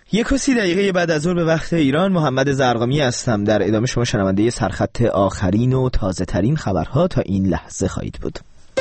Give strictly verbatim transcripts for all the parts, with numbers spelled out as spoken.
یک و سی دقیقه بعد از ظهر به وقت ایران، محمد زرقامی هستم. در ادامه شما شنونده سرخط آخرین و تازه ترین خبرها تا این لحظه خواهید بود.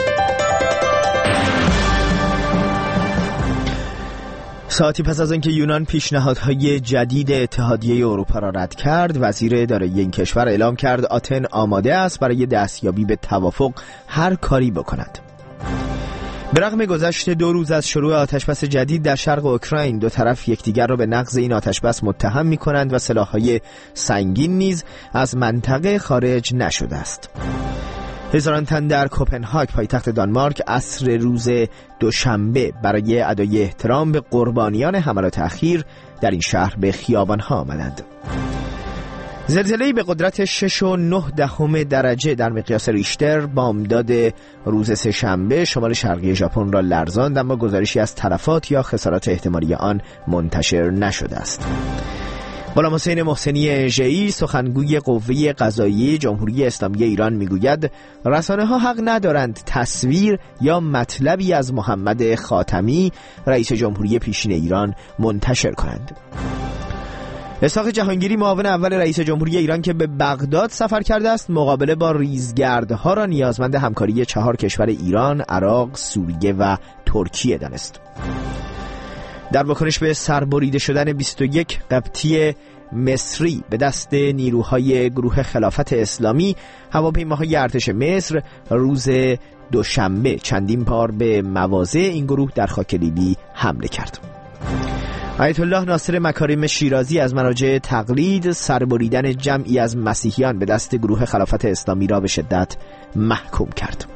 ساعتی پس از اینکه یونان پیشنهادهای جدید اتحادیه اروپا را رد کرد، وزیر دارایی این کشور اعلام کرد آتن آماده است برای دستیابی به توافق هر کاری بکند. به رغم گذشت دو روز از شروع آتشبس جدید در شرق اوکراین، دو طرف یکدیگر را به نقض این آتشبس متهم می‌کنند و سلاح‌های سنگین نیز از منطقه خارج نشده است. هزاران تن در کوپنهاگ پایتخت دانمارک عصر روز دوشنبه برای ادای احترام به قربانیان حملات اخیر در این شهر به خیابان‌ها آمدند. زلزله‌ای به قدرت شش و نه دهم درجه در مقیاس ریشتر بامداد روز سه‌شنبه شمال شرقی ژاپن را لرزاند، اما گزارشی از تلفات یا خسارات احتمالی آن منتشر نشده است. غلام حسین محسنی ژئی، سخنگوی قوه قضاییه جمهوری اسلامی ایران، میگوید رسانه‌ها حق ندارند تصویر یا مطلبی از محمد خاتمی، رئیس جمهوری پیشین ایران، منتشر کنند. اسحاق جهانگیری، معاون اول رئیس جمهوری ایران که به بغداد سفر کرده است، مقابله با ریزگردها را نیازمند همکاری چهار کشور ایران، عراق، سوریه و ترکیه دانست. در واکنش به سربریده شدن بیست و یک قبطی مصری به دست نیروهای گروه خلافت اسلامی، هواپیماهای ارتش مصر روز دوشنبه چندین بار به مواضع این گروه در خاک لیبی حمله کرد. آیت الله ناصر مکارم شیرازی از مراجع تقلید سربریدن جمعی از مسیحیان به دست گروه خلافت اسلامی را به شدت محکوم کرد.